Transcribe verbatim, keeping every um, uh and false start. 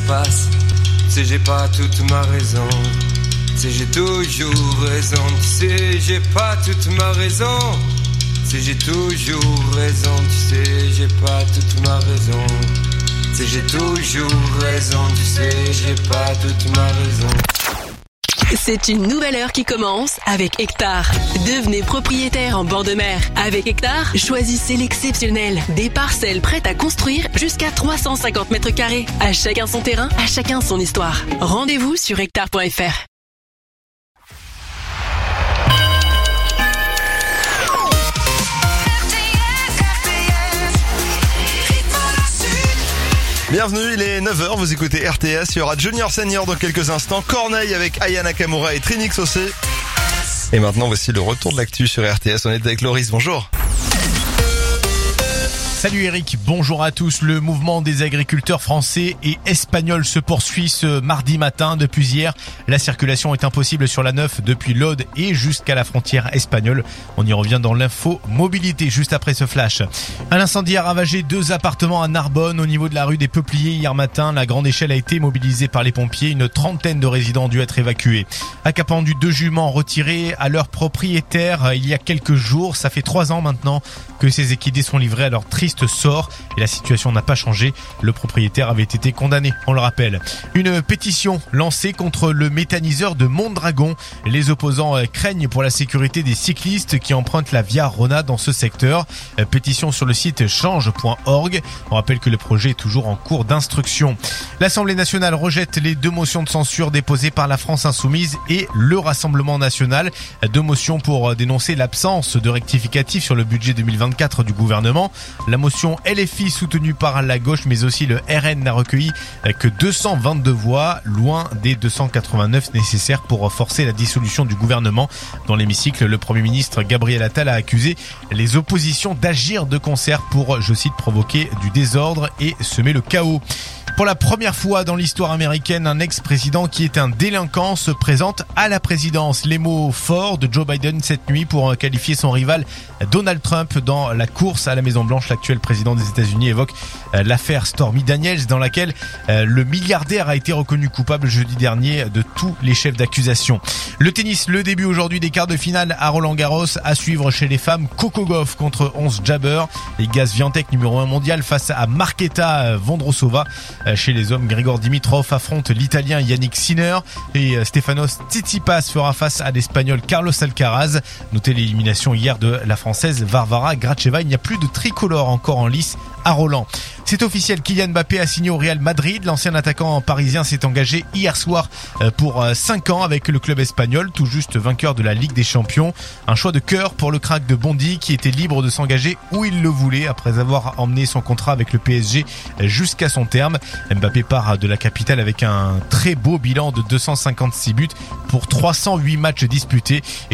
passe. Tu sais, j'ai pas toute ma raison. Tu sais, j'ai toujours raison. Tu sais, j'ai pas toute ma raison. Tu sais, j'ai toujours raison. Tu sais, j'ai pas toute ma raison. Tu sais, j'ai toujours raison. Tu sais, j'ai pas toute ma raison. C'est une nouvelle heure qui commence avec Hectare. Devenez propriétaire en bord de mer. Avec Hectare, choisissez l'exceptionnel. Des parcelles prêtes à construire jusqu'à trois cent cinquante mètres carrés. À chacun son terrain, à chacun son histoire. Rendez-vous sur hectare point f r. Bienvenue, il est neuf heures, vous écoutez R T S, il y aura Junior Senior dans quelques instants, Corneille avec Aya Nakamura et Trinix aussi. Et maintenant voici le retour de l'actu sur R T S, on est avec Loris, bonjour. Salut Eric, bonjour à tous. Le mouvement des agriculteurs français et espagnols se poursuit ce mardi matin. Depuis hier, la circulation est impossible sur la neuf depuis l'Aude et jusqu'à la frontière espagnole. On y revient dans l'info mobilité juste après ce flash. Un incendie a ravagé deux appartements à Narbonne au niveau de la rue des Peupliers hier matin. La grande échelle a été mobilisée par les pompiers. Une trentaine de résidents ont dû être évacués. À Capendu, deux juments retirés à leur propriétaire il y a quelques jours. Ça fait trois ans maintenant que ces équidés sont livrés à leur triste sort et la situation n'a pas changé. Le propriétaire avait été condamné, on le rappelle. Une pétition lancée contre le méthaniseur de Mondragon. Les opposants craignent pour la sécurité des cyclistes qui empruntent la Via Rona dans ce secteur. Pétition sur le site change point org. On rappelle que le projet est toujours en cours d'instruction. L'Assemblée nationale rejette les deux motions de censure déposées par la France Insoumise et le Rassemblement national. Deux motions pour dénoncer l'absence de rectificatif sur le budget deux mille vingt-quatre du gouvernement. La motion L F I soutenue par la gauche mais aussi le R N n'a recueilli que deux cent vingt-deux voix, loin des deux cent quatre-vingt-neuf nécessaires pour forcer la dissolution du gouvernement. Dans l'hémicycle, le Premier ministre Gabriel Attal a accusé les oppositions d'agir de concert pour, je cite, provoquer du désordre et semer le chaos. Pour la première fois dans l'histoire américaine, un ex-président qui est un délinquant se présente à la présidence. Les mots forts de Joe Biden cette nuit pour qualifier son rival Donald Trump dans la course à la Maison-Blanche. L'actuel président des États-Unis évoque l'affaire Stormy Daniels dans laquelle le milliardaire a été reconnu coupable jeudi dernier de tous les chefs d'accusation. Le tennis, le début aujourd'hui des quarts de finale à Roland-Garros. À suivre chez les femmes, Coco Gauff contre Ons Jabeur. Et Iga Swiatek numéro un mondial face à Marketa Vondrousova. Chez les hommes, Grigor Dimitrov affronte l'Italien Yannick Sinner et Stefanos Tsitsipas fera face à l'Espagnol Carlos Alcaraz. Notez l'élimination hier de la Française Varvara Gracheva. Il n'y a plus de tricolore encore en lice à Roland. C'est officiel, Kylian Mbappé a signé au Real Madrid. L'ancien attaquant parisien s'est engagé hier soir pour cinq ans avec le club espagnol, tout juste vainqueur de la Ligue des Champions. Un choix de cœur pour le crack de Bondy qui était libre de s'engager où il le voulait après avoir emmené son contrat avec le P S G jusqu'à son terme. Mbappé part de la capitale avec un très beau bilan de deux cent cinquante-six buts pour trois cent huit matchs disputés.